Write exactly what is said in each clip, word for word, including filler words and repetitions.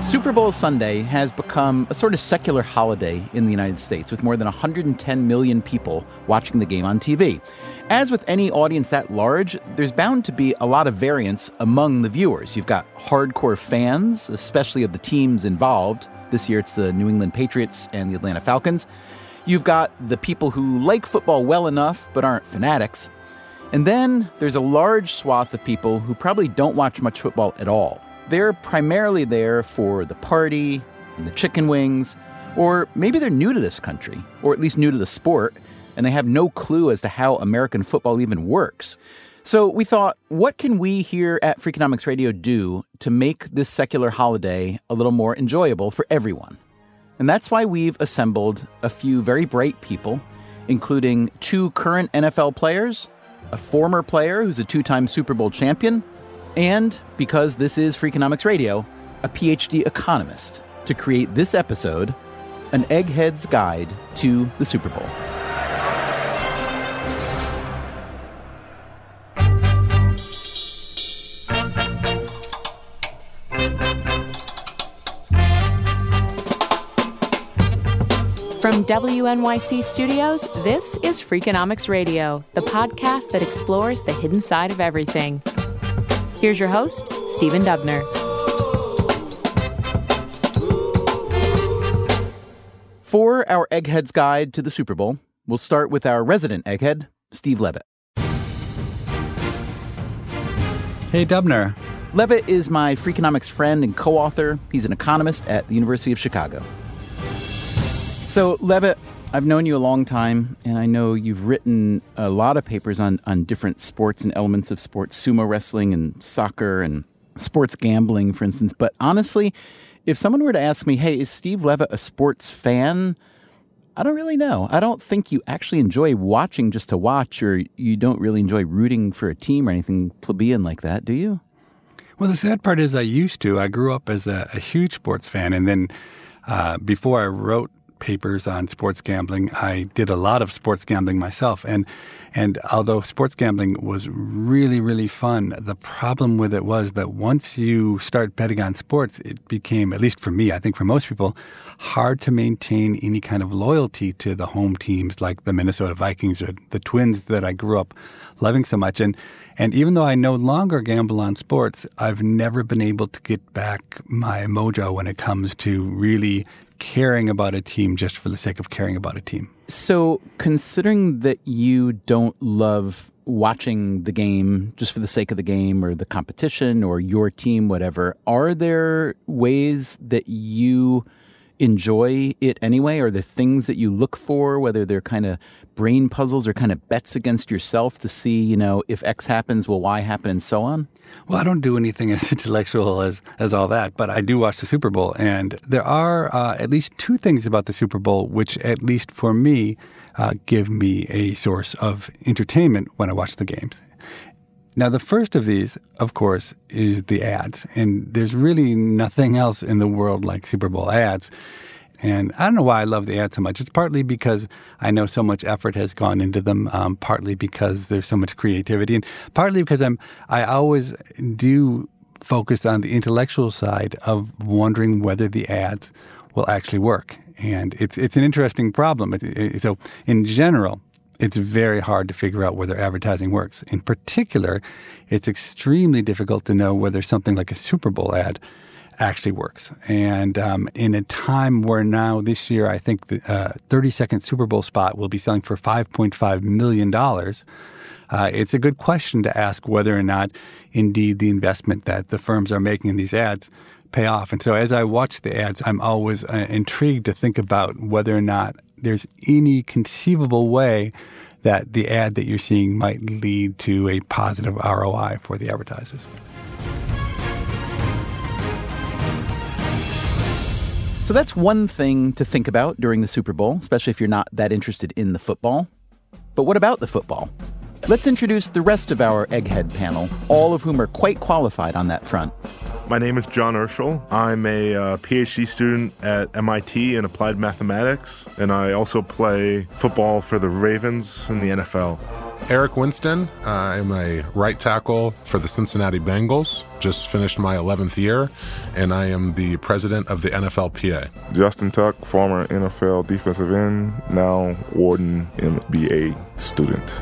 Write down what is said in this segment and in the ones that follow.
Super Bowl Sunday has become a sort of secular holiday in the United States, with more than one hundred ten million people watching the game on T V. As with any audience that large, there's bound to be a lot of variance among the viewers. You've got hardcore fans, especially of the teams involved. This year it's the New England Patriots and the Atlanta Falcons. You've got the people who like football well enough but aren't fanatics. And then there's a large swath of people who probably don't watch much football at all. They're primarily there for the party and the chicken wings, or maybe they're new to this country, or at least new to the sport, and they have no clue as to how American football even works. So we thought, what can we here at Freakonomics Radio do to make this secular holiday a little more enjoyable for everyone? And that's why we've assembled a few very bright people, including two current N F L players, a former player who's a two-time Super Bowl champion, and, because this is Freakonomics Radio, a P H D economist to create this episode, an Egghead's Guide to the Super Bowl. From W N Y C Studios, this is Freakonomics Radio, the podcast that explores the hidden side of everything. Here's your host, Stephen Dubner. For our Egghead's Guide to the Super Bowl, we'll start with our resident egghead, Steve Levitt. Hey, Dubner. Levitt is my Freakonomics friend and co-author. He's an economist at the University of Chicago. So, Levitt, I've known you a long time, and I know you've written a lot of papers on, on different sports and elements of sports, sumo wrestling and soccer and sports gambling, for instance. But honestly, if someone were to ask me, hey, is Steve Levitt a sports fan? I don't really know. I don't think you actually enjoy watching just to watch, or you don't really enjoy rooting for a team or anything plebeian like that, do you? Well, the sad part is I used to. I grew up as a, a huge sports fan, and then uh, before I wrote papers on sports gambling, I did a lot of sports gambling myself. And and although sports gambling was really, really fun, the problem with it was that once you start betting on sports, it became, at least for me, I think for most people, hard to maintain any kind of loyalty to the home teams like the Minnesota Vikings or the Twins that I grew up loving so much. And and even though I no longer gamble on sports, I've never been able to get back my mojo when it comes to really caring about a team just for the sake of caring about a team. So considering that you don't love watching the game just for the sake of the game or the competition or your team, whatever, are there ways that you enjoy it anyway? Are there things that you look for, whether they're kind of brain puzzles or kind of bets against yourself to see, you know, if X happens, will Y happen and so on? Well, I don't do anything as intellectual as, as all that, but I do watch the Super Bowl. And there are uh, at least two things about the Super Bowl which, at least for me, uh, give me a source of entertainment when I watch the games. Now, the first of these, of course, is the ads. And there's really nothing else in the world like Super Bowl ads. And I don't know why I love the ads so much. It's partly because I know so much effort has gone into them, um, partly because there's so much creativity, and partly because I'm I always do focus on the intellectual side of wondering whether the ads will actually work. And it's it's an interesting problem. It, it, so in general, it's very hard to figure out whether advertising works. In particular, it's extremely difficult to know whether something like a Super Bowl ad actually works. And um, in a time where now this year, I think the uh, thirty-second Super Bowl spot will be selling for five point five million dollars, uh, it's a good question to ask whether or not indeed the investment that the firms are making in these ads pay off. And so as I watch the ads, I'm always uh, intrigued to think about whether or not there's any conceivable way that the ad that you're seeing might lead to a positive R O I for the advertisers. So that's one thing to think about during the Super Bowl, especially if you're not that interested in the football. But what about the football? Let's introduce the rest of our Egghead panel, all of whom are quite qualified on that front. My name is John Urschel. I'm a uh, P H D student at M I T in applied mathematics, and I also play football for the Ravens in the N F L. Eric Winston. Uh, I'm a right tackle for the Cincinnati Bengals. Just finished my eleventh year, and I am the president of the N F L P A. Justin Tuck, former N F L defensive end, now Wharton M B A student.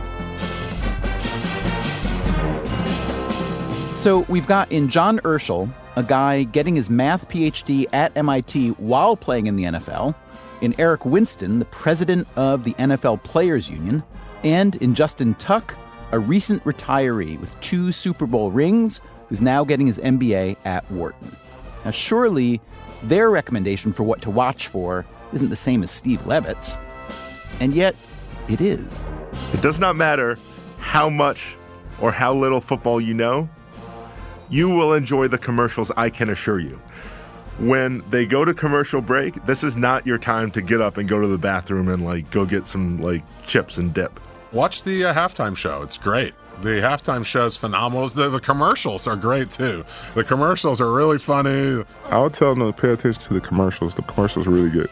So we've got in John Urschel, a guy getting his math P H D at M I T while playing in the N F L, in Eric Winston, the president of the N F L Players Union, and in Justin Tuck, a recent retiree with two Super Bowl rings who's now getting his M B A at Wharton. Now, surely their recommendation for what to watch for isn't the same as Steve Levitt's. And yet, it is. It does not matter how much or how little football you know. You will enjoy the commercials, I can assure you. When they go to commercial break, this is not your time to get up and go to the bathroom and, like, go get some, like, chips and dip. Watch the uh, halftime show. It's great. The halftime show is phenomenal. The, the commercials are great, too. The commercials are really funny. I would tell them to pay attention to the commercials. The commercials are really good.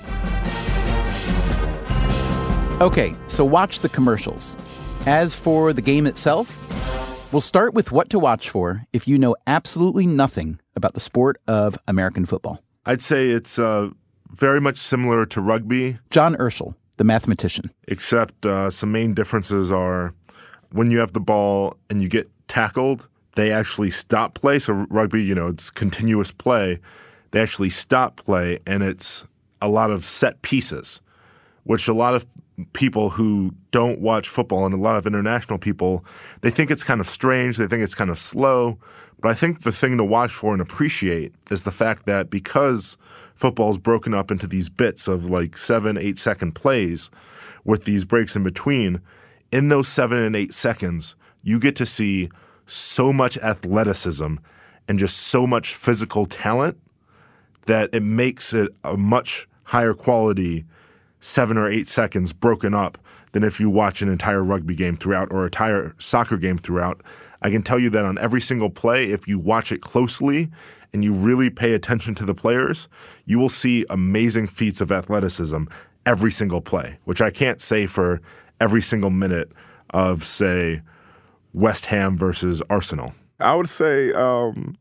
Okay, so watch the commercials. As for the game itself, we'll start with what to watch for if you know absolutely nothing about the sport of American football. I'd say it's uh, very much similar to rugby. John Urschel, the mathematician. Except uh, some main differences are when you have the ball and you get tackled, they actually stop play. So rugby, you know, it's continuous play. They actually stop play, and it's a lot of set pieces, which a lot of people who don't watch football and a lot of international people, they think it's kind of strange. They think it's kind of slow. But I think the thing to watch for and appreciate is the fact that because football is broken up into these bits of like seven, eight second plays with these breaks in between, in those seven and eight seconds, you get to see so much athleticism and just so much physical talent that it makes it a much higher quality seven or eight seconds broken up than if you watch an entire rugby game throughout or an entire soccer game throughout. I can tell you that on every single play, if you watch it closely and you really pay attention to the players, you will see amazing feats of athleticism every single play, which I can't say for every single minute of, say, West Ham versus Arsenal. I would say um,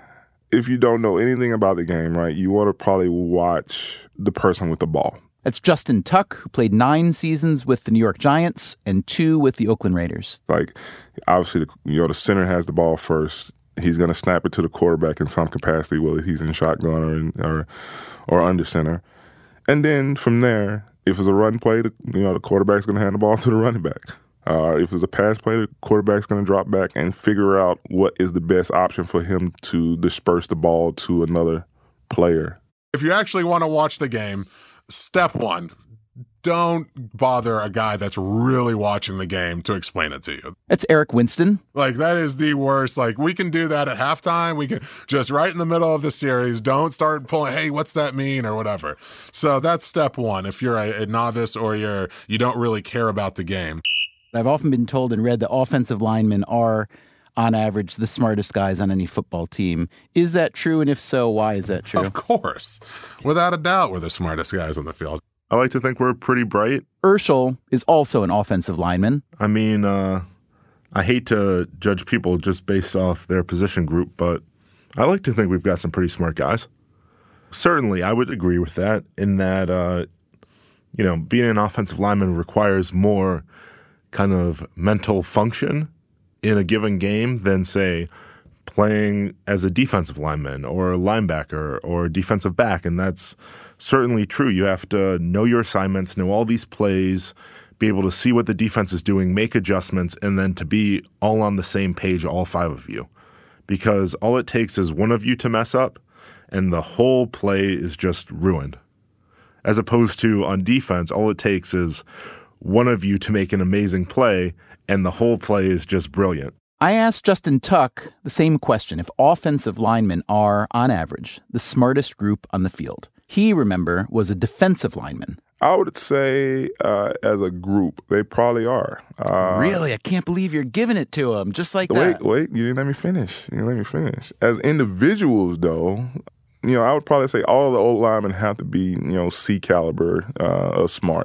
if you don't know anything about the game, right, you want to probably watch the person with the ball. That's Justin Tuck, who played nine seasons with the New York Giants and two with the Oakland Raiders. Like, obviously, the, you know, the center has the ball first. He's going to snap it to the quarterback in some capacity, whether he's in shotgun or in, or or under center. And then from there, if it's a run play, the, you know, the quarterback's going to hand the ball to the running back. Uh, if it's a pass play, the quarterback's going to drop back and figure out what is the best option for him to disperse the ball to another player. If you actually want to watch the game, step one, don't bother a guy that's really watching the game to explain it to you. That's Eric Winston. Like, that is the worst. Like, we can do that at halftime. We can just right in the middle of the series, don't start pulling, hey, what's that mean or whatever. So that's step one if you're a, a novice or you're you don't really care about the game. I've often been told and read that offensive linemen are, on average, the smartest guys on any football team. Is that true? And if so, why is that true? Of course. Without a doubt, we're the smartest guys on the field. I like to think we're pretty bright. Urschel is also an offensive lineman. I mean, uh, I hate to judge people just based off their position group, but I like to think we've got some pretty smart guys. Certainly, I would agree with that in that, uh, you know, being an offensive lineman requires more kind of mental function in a given game than, say, playing as a defensive lineman or a linebacker or a defensive back. And that's certainly true. You have to know your assignments, know all these plays, be able to see what the defense is doing, make adjustments, and then to be all on the same page, all five of you. Because all it takes is one of you to mess up, and the whole play is just ruined. As opposed to on defense, all it takes is one of you to make an amazing play, and the whole play is just brilliant. I asked Justin Tuck the same question, if offensive linemen are, on average, the smartest group on the field. He, remember, was a defensive lineman. I would say uh, as a group, they probably are. Uh, really? I can't believe you're giving it to them just like wait, that. Wait, wait. You didn't let me finish. You didn't let me finish. As individuals, though, you know, I would probably say all the old linemen have to be, you know, C caliber uh, of smarts.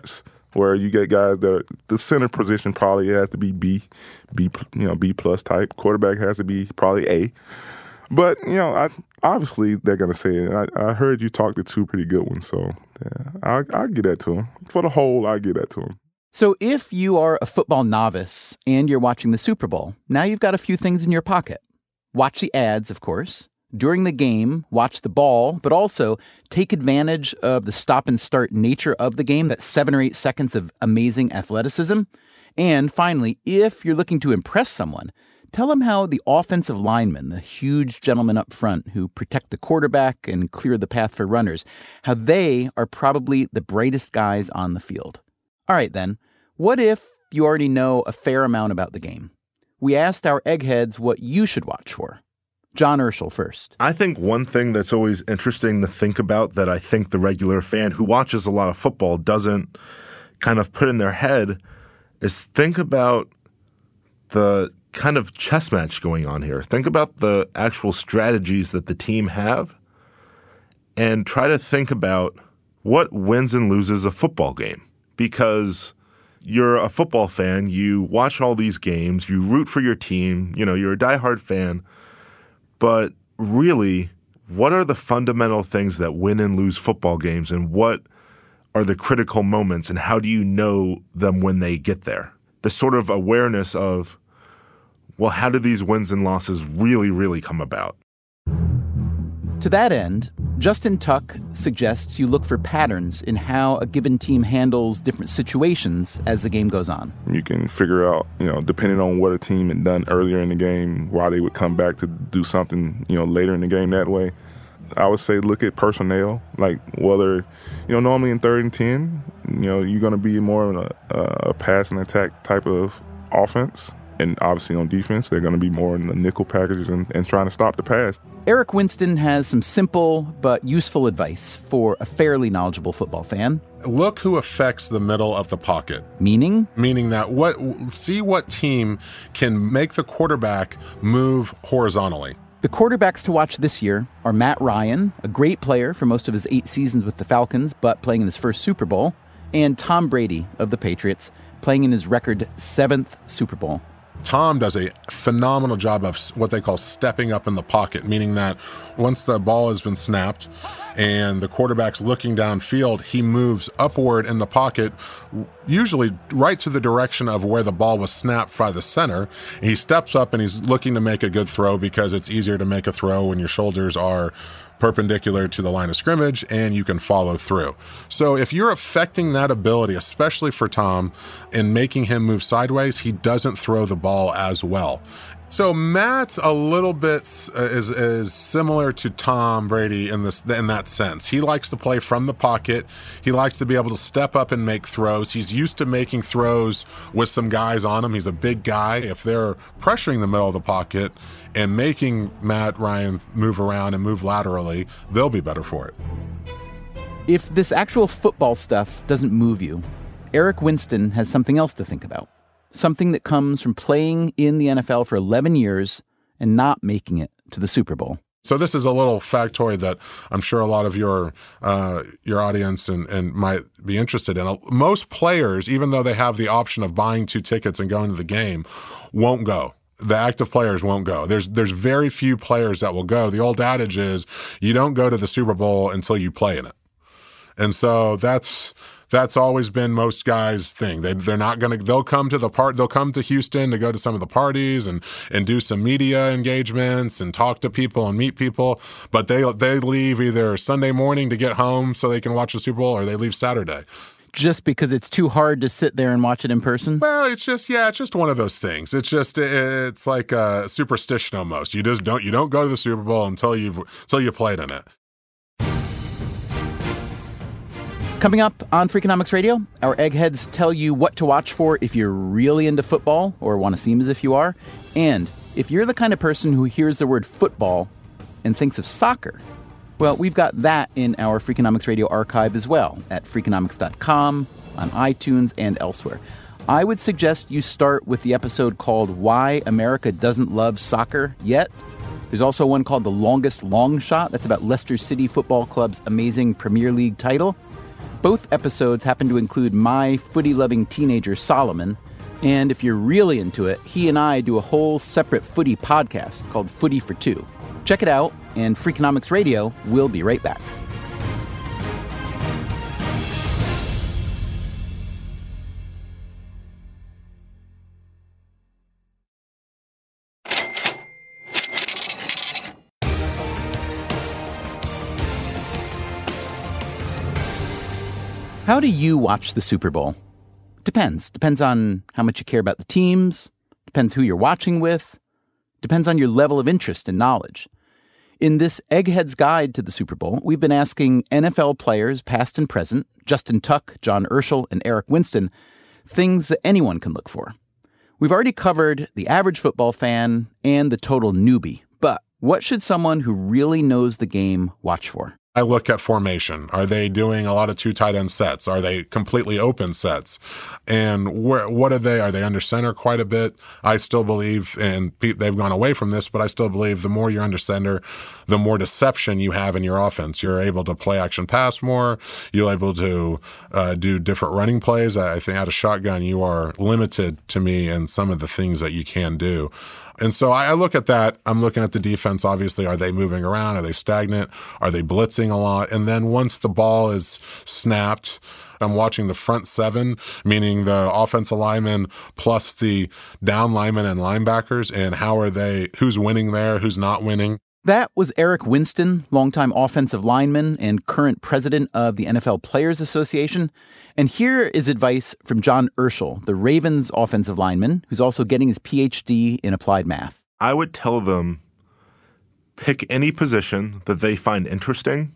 where you get guys that are, the center position probably has to be B, B, you know, B plus type. Quarterback has to be probably A. But, you know, I, obviously they're going to say it. I, I heard you talk to two pretty good ones, so yeah, I'll, I'll get that to them. For the whole, I'll get that to them. So if you are a football novice and you're watching the Super Bowl, now you've got a few things in your pocket. Watch the ads, of course. During the game, watch the ball, but also take advantage of the stop-and-start nature of the game, that seven or eight seconds of amazing athleticism. And finally, if you're looking to impress someone, tell them how the offensive linemen, the huge gentlemen up front who protect the quarterback and clear the path for runners, how they are probably the brightest guys on the field. All right, then, what if you already know a fair amount about the game? We asked our eggheads what you should watch for. John Urschel first. I think one thing that's always interesting to think about that I think the regular fan who watches a lot of football doesn't kind of put in their head is think about the kind of chess match going on here. Think about the actual strategies that the team have and try to think about what wins and loses a football game. Because you're a football fan, you watch all these games, you root for your team, you know, you're a diehard fan. But really, what are the fundamental things that win and lose football games, and what are the critical moments, and how do you know them when they get there? The sort of awareness of, well, how do these wins and losses really, really come about? To that end, Justin Tuck suggests you look for patterns in how a given team handles different situations as the game goes on. You can figure out, you know, depending on what a team had done earlier in the game, why they would come back to do something, you know, later in the game that way. I would say look at personnel, like whether, you know, normally in third and ten, you know, you're going to be more of a, a pass and attack type of offense. And obviously on defense, they're going to be more in the nickel packages and, and trying to stop the pass. Eric Winston has some simple but useful advice for a fairly knowledgeable football fan. Look who affects the middle of the pocket. Meaning? Meaning that what see what team can make the quarterback move horizontally. The quarterbacks to watch this year are Matt Ryan, a great player for most of his eight seasons with the Falcons, but playing in his first Super Bowl, and Tom Brady of the Patriots, playing in his record seventh Super Bowl. Tom does a phenomenal job of what they call stepping up in the pocket, meaning that once the ball has been snapped and the quarterback's looking downfield, he moves upward in the pocket, usually right to the direction of where the ball was snapped by the center. He steps up and he's looking to make a good throw because it's easier to make a throw when your shoulders are perpendicular to the line of scrimmage and you can follow through. So if you're affecting that ability, especially for Tom, and making him move sideways, he doesn't throw the ball as well. So Matt's a little bit uh, is is similar to Tom Brady in this in that sense. He likes to play from the pocket. He likes to be able to step up and make throws. He's used to making throws with some guys on him. He's a big guy. If they're pressuring the middle of the pocket and making Matt Ryan move around and move laterally, they'll be better for it. If this actual football stuff doesn't move you, Eric Winston has something else to think about. Something that comes from playing in the N F L for eleven years and not making it to the Super Bowl. So this is a little factoid that I'm sure a lot of your uh, your audience and, and might be interested in. Most players, even though they have the option of buying two tickets and going to the game, won't go. The active players won't go. There's there's very few players that will go. The old adage is you don't go to the Super Bowl until you play in it. And so that's That's always been most guys' thing. They, they're not going to, they'll come to the part, they'll come to Houston to go to some of the parties and, and do some media engagements and talk to people and meet people. But they, they leave either Sunday morning to get home so they can watch the Super Bowl, or they leave Saturday. Just because it's too hard to sit there and watch it in person? Well, it's just, yeah, it's just one of those things. It's just, it's like a superstition almost. You just don't, you don't go to the Super Bowl until you've, until you played in it. Coming up on Freakonomics Radio, our eggheads tell you what to watch for if you're really into football, or want to seem as if you are, and if you're the kind of person who hears the word football and thinks of soccer. Well, we've got that in our Freakonomics Radio archive as well, at freakonomics dot com, on iTunes, and elsewhere. I would suggest you start with the episode called Why America Doesn't Love Soccer Yet. There's also one called The Longest Long Shot. That's about Leicester City Football Club's amazing Premier League title. Both episodes happen to include my footy-loving teenager, Solomon. And if you're really into it, he and I do a whole separate footy podcast called Footy for Two. Check it out, and Freakonomics Radio will be right back. How do you watch the Super Bowl? Depends. Depends on how much you care about the teams. Depends who you're watching with. Depends on your level of interest and knowledge. In this Egghead's Guide to the Super Bowl, we've been asking N F L players, past and present, Justin Tuck, John Urschel, and Eric Winston, things that anyone can look for. We've already covered the average football fan and the total newbie, but what should someone who really knows the game watch for? I look at formation. Are they doing a lot of two tight end sets? Are they completely open sets? And where, what are they? Are they under center quite a bit? I still believe, and they've gone away from this, but I still believe the more you're under center, the more deception you have in your offense. You're able to play action pass more. You're able to uh, do different running plays. I think out of shotgun, you are limited to me in some of the things that you can do. And so I look at that. I'm looking at the defense, obviously. Are they moving around? Are they stagnant? Are they blitzing a lot? And then once the ball is snapped, I'm watching the front seven, meaning the offensive linemen plus the down linemen and linebackers, and how are they, who's winning there, who's not winning. That was Eric Winston, longtime offensive lineman and current president of the N F L Players Association. And here is advice from John Urschel, the Ravens offensive lineman, who's also getting his P H D in applied math. I would tell them, pick any position that they find interesting,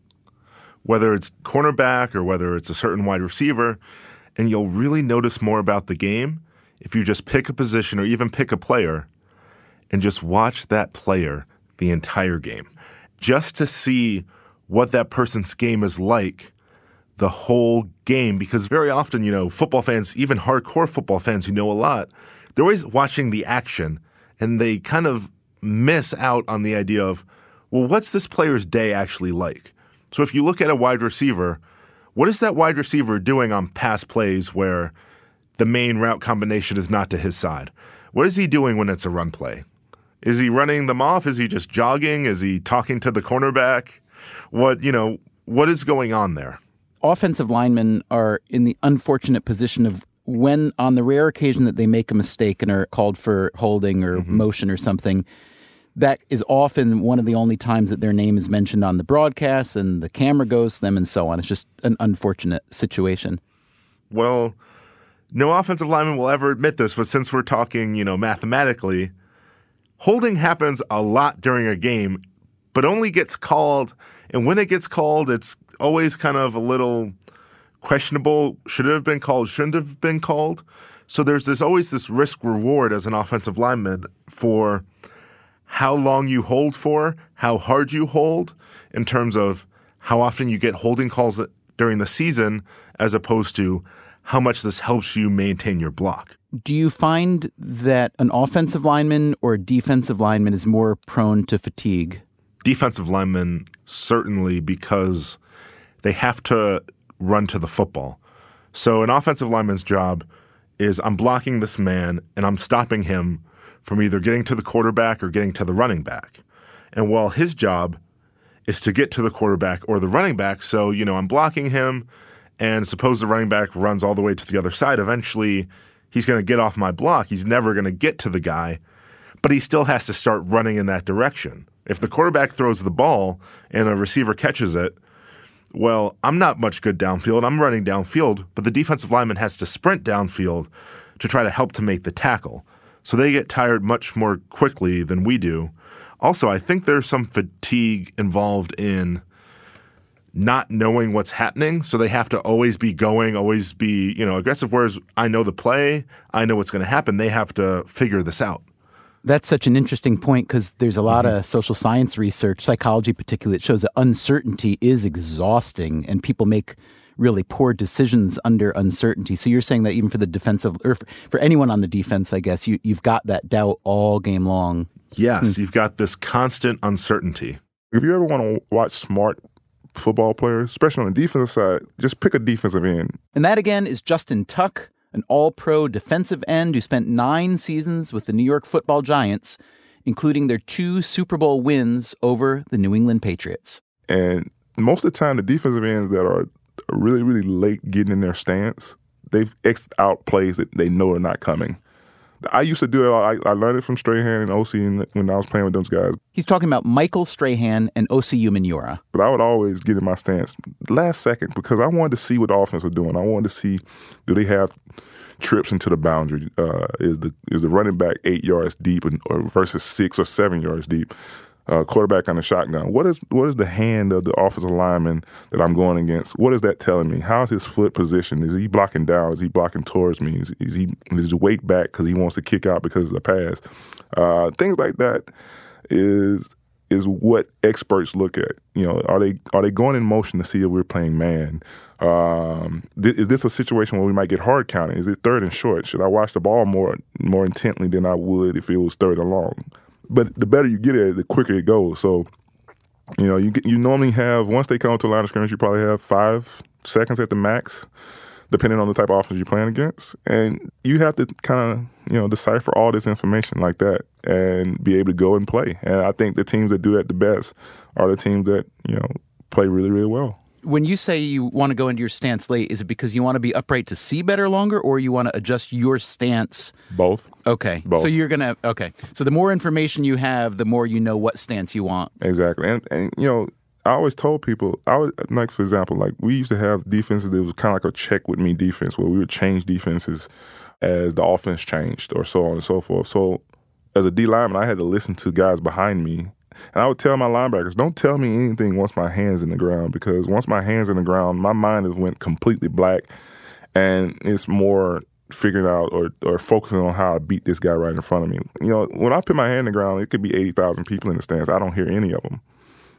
whether it's cornerback or whether it's a certain wide receiver, and you'll really notice more about the game if you just pick a position or even pick a player and just watch that player the entire game, just to see what that person's game is like the whole game. Because very often, you know, football fans, even hardcore football fans who know a lot, they're always watching the action and they kind of miss out on the idea of, well, what's this player's day actually like? So if you look at a wide receiver, what is that wide receiver doing on pass plays where the main route combination is not to his side? What is he doing when it's a run play? Is he running them off? Is he just jogging? Is he talking to the cornerback? What, you know, what is going on there? Offensive linemen are in the unfortunate position of when, on the rare occasion that they make a mistake and are called for holding or mm-hmm. motion or something, that is often one of the only times that their name is mentioned on the broadcast and the camera goes to them and so on. It's just an unfortunate situation. Well, no offensive lineman will ever admit this, but since we're talking, you know, mathematically, holding happens a lot during a game, but only gets called. And when it gets called, it's always kind of a little questionable. Should it have been called? Shouldn't have been called? So there's this always this risk reward as an offensive lineman for how long you hold for, how hard you hold, in terms of how often you get holding calls during the season, as opposed to how much this helps you maintain your block. Do you find that an offensive lineman or a defensive lineman is more prone to fatigue? Defensive linemen, certainly, because they have to run to the football. So an offensive lineman's job is I'm blocking this man and I'm stopping him from either getting to the quarterback or getting to the running back. And while his job is to get to the quarterback or the running back, so, you know, I'm blocking him, and suppose the running back runs all the way to the other side, eventually he's going to get off my block. He's never going to get to the guy, but he still has to start running in that direction. If the quarterback throws the ball and a receiver catches it, well, I'm not much good downfield. I'm running downfield, but the defensive lineman has to sprint downfield to try to help to make the tackle. So they get tired much more quickly than we do. Also, I think there's some fatigue involved in not knowing what's happening, so they have to always be going, always be, you know, aggressive, whereas I know the play, I know what's going to happen. They have to figure this out. That's such an interesting point because there's a lot mm-hmm. of social science research, psychology particularly, that shows that uncertainty is exhausting and people make really poor decisions under uncertainty. So you're saying that even for the defensive, or for anyone on the defense, I guess, you, you've got that doubt all game long. Yes, hmm. You've got this constant uncertainty. If you ever want to watch smart football players, especially on the defensive side, just pick a defensive end. And that again is Justin Tuck, an all-pro defensive end who spent nine seasons with the New York Football Giants, including their two Super Bowl wins over the New England Patriots. And most of the time, the defensive ends that are really, really late getting in their stance, they've X'd out plays that they know are not coming. I used to do it. I, I learned it from Strahan and O C when I was playing with those guys. He's talking about Michael Strahan and O C Umenyiora. But I would always get in my stance last second because I wanted to see what the offense was doing. I wanted to see, do they have trips into the boundary? Uh, is the is the running back eight yards deep and, or versus six or seven yards deep? Uh, quarterback on the shotgun. What is what is the hand of the offensive lineman that I'm going against? What is that telling me? How is his foot positioned? Is he blocking down? Is he blocking towards me? Is, is he is his weight back because he wants to kick out because of the pass? Uh, things like that is is what experts look at. You know, are they are they going in motion to see if we're playing man? Um, th- is this a situation where we might get hard counting? Is it third and short? Should I watch the ball more more intently than I would if it was third and long? But the better you get at it, the quicker it goes. So, you know, you get, you normally have, once they come to the line of scrimmage, you probably have five seconds at the max, depending on the type of offense you're playing against. And you have to kind of, you know, decipher all this information like that and be able to go and play. And I think the teams that do that the best are the teams that, you know, play really, really well. When you say you want to go into your stance late, is it because you want to be upright to see better longer, or you want to adjust your stance? Both. Okay. Both. So you're going to, okay. So the more information you have, the more you know what stance you want. Exactly. And, and you know, I always told people, I would, like, for example, like we used to have defenses that was kind of like a check with me defense where we would change defenses as the offense changed or so on and so forth. So as a D lineman, I had to listen to guys behind me. And I would tell my linebackers, don't tell me anything once my hand's in the ground, because once my hand's in the ground, my mind has went completely black, and it's more figuring out or, or focusing on how to beat this guy right in front of me. You know, when I put my hand in the ground, it could be eighty thousand people in the stands. I don't hear any of them.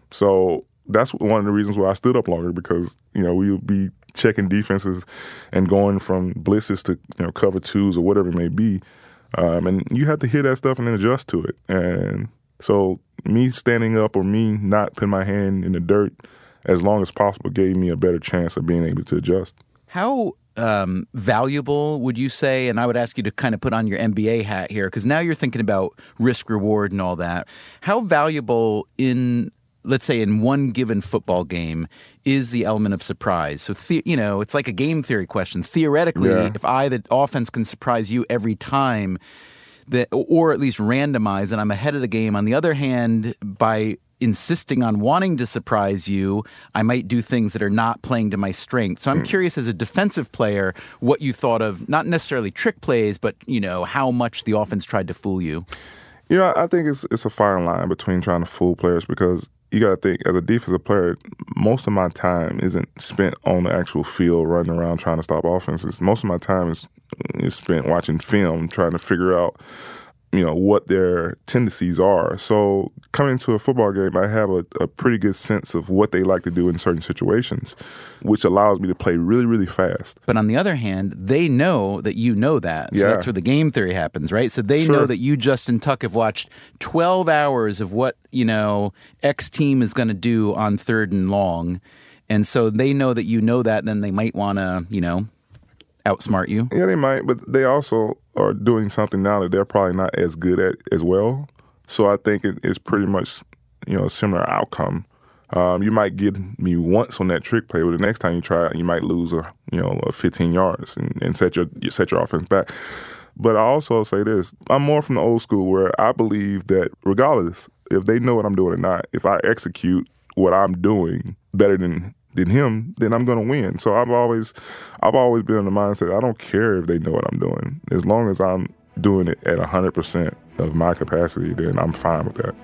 So that's one of the reasons why I stood up longer, because, you know, we would be checking defenses and going from blitzes to, you know, cover twos or whatever it may be. Um, and you have to hear that stuff and then adjust to it. And so me standing up or me not putting my hand in the dirt as long as possible gave me a better chance of being able to adjust. How um, valuable would you say, and I would ask you to kind of put on your N B A hat here, because now you're thinking about risk reward and all that. How valuable in, let's say, in one given football game is the element of surprise? So, the, you know, it's like a game theory question. Theoretically, yeah. if I, the offense, can surprise you every time, that, or at least randomize, and I'm ahead of the game. On the other hand, by insisting on wanting to surprise you, I might do things that are not playing to my strength. So I'm mm. curious, as a defensive player, what you thought of, not necessarily trick plays, but, you know, how much the offense tried to fool you. You know, I think it's it's a fine line between trying to fool players, because you got to think, as a defensive player, most of my time isn't spent on the actual field running around trying to stop offenses. Most of my time is, is spent watching film, trying to figure out, you know, what their tendencies are. So coming into a football game, I have a, a pretty good sense of what they like to do in certain situations, which allows me to play really, really fast. But on the other hand, they know that you know that. So yeah. that's where the game theory happens, right? So they sure. know that you, Justin Tuck, have watched twelve hours of what, you know, X team is going to do on third and long. And so they know that you know that, and then they might want to, you know, outsmart you. Yeah, they might, but they also are doing something now that they're probably not as good at as well. So I think it, it's pretty much, you know, a similar outcome. Um, you might get me once on that trick play, but the next time you try it, you might lose a, you know, a fifteen yards and, and set your set your offense back. But I also say this: I'm more from the old school, where I believe that regardless if they know what I'm doing or not, if I execute what I'm doing better than than him, then I'm going to win. So I've always, I've always been in the mindset, I don't care if they know what I'm doing. As long as I'm doing it at one hundred percent of my capacity, then I'm fine with that.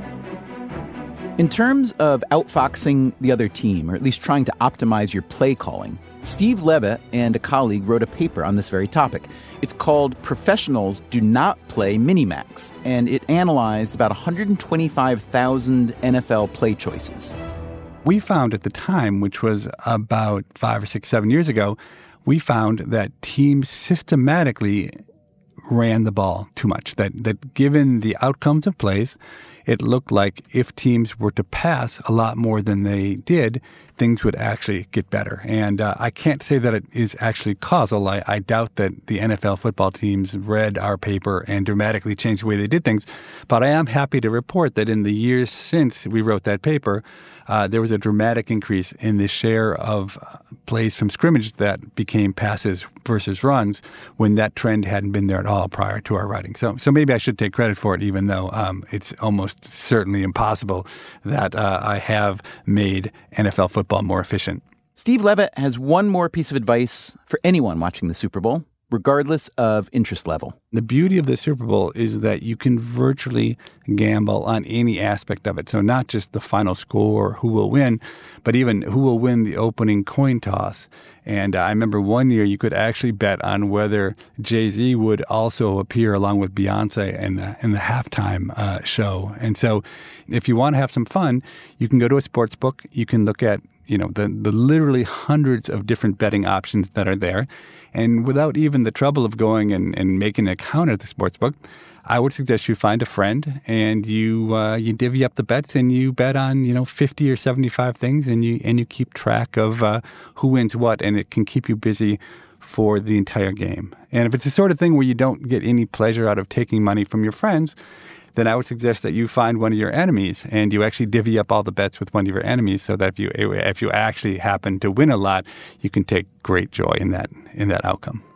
In terms of outfoxing the other team, or at least trying to optimize your play calling, Steve Levitt and a colleague wrote a paper on this very topic. It's called Professionals Do Not Play Minimax, and it analyzed about one hundred twenty-five thousand N F L play choices. We found at the time, which was about five or six, seven years ago, we found that teams systematically ran the ball too much. That that given the outcomes of plays, it looked like if teams were to pass a lot more than they did, things would actually get better. And uh, I can't say that it is actually causal. I, I doubt that the N F L football teams read our paper and dramatically changed the way they did things. But I am happy to report that in the years since we wrote that paper, uh, there was a dramatic increase in the share of uh, plays from scrimmage that became passes versus runs when that trend hadn't been there at all prior to our writing. So so maybe I should take credit for it, even though um, it's almost certainly impossible that uh, I have made N F L football more efficient. Steve Levitt has one more piece of advice for anyone watching the Super Bowl, regardless of interest level. The beauty of the Super Bowl is that you can virtually gamble on any aspect of it. So not just the final score or who will win, but even who will win the opening coin toss. And uh, I remember one year you could actually bet on whether Jay-Z would also appear along with Beyonce in the in the halftime uh, show. And so if you want to have some fun, you can go to a sports book. You can look at you know, the, the literally hundreds of different betting options that are there. And without even the trouble of going and, and making an account at the sportsbook, I would suggest you find a friend and you uh, you divvy up the bets and you bet on, you know, fifty or seventy-five things and you and you keep track of uh, who wins what, and it can keep you busy for the entire game. And if it's the sort of thing where you don't get any pleasure out of taking money from your friends, then I would suggest that you find one of your enemies and you actually divvy up all the bets with one of your enemies so that if you if you actually happen to win a lot, you can take great joy in that in that outcome.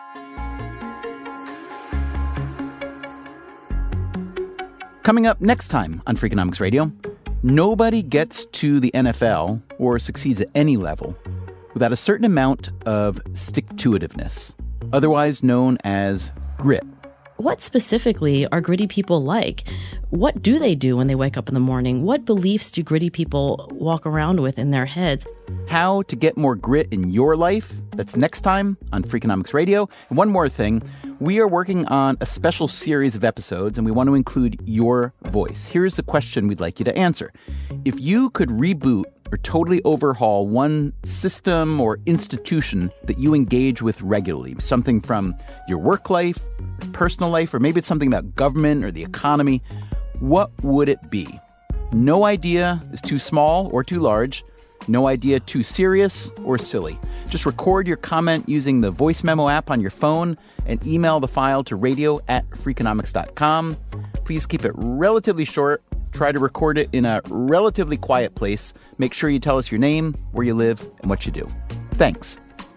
Coming up next time on Freakonomics Radio, nobody gets to the N F L or succeeds at any level without a certain amount of stick-to-itiveness, otherwise known as grit. What specifically are gritty people like? What do they do when they wake up in the morning? What beliefs do gritty people walk around with in their heads? How to get more grit in your life? That's next time on Freakonomics Radio. And one more thing, we are working on a special series of episodes, and we want to include your voice. Here's the question we'd like you to answer. If you could reboot or totally overhaul one system or institution that you engage with regularly, something from your work life, personal life, or maybe it's something about government or the economy, what would it be? No idea is too small or too large. No idea too serious or silly. Just record your comment using the voice memo app on your phone and email the file to radio at freakonomics dot com. Please keep it relatively short. Try to record it in a relatively quiet place. Make sure you tell us your name, where you live, and what you do. Thanks.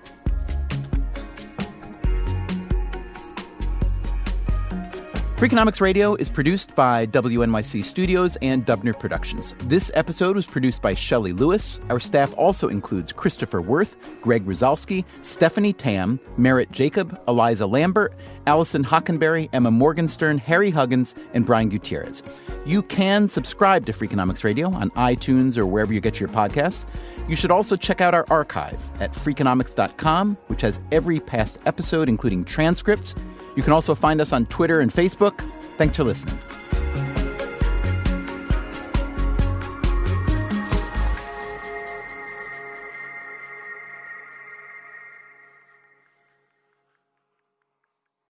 Freakonomics Radio is produced by W N Y C Studios and Dubner Productions. This episode was produced by Shelley Lewis. Our staff also includes Christopher Worth, Greg Rosalski, Stephanie Tam, Merritt Jacob, Eliza Lambert, Allison Hockenberry, Emma Morgenstern, Harry Huggins, and Brian Gutierrez. You can subscribe to Freakonomics Radio on iTunes or wherever you get your podcasts. You should also check out our archive at freakonomics dot com, which has every past episode, including transcripts. You can also find us on Twitter and Facebook. Thanks for listening.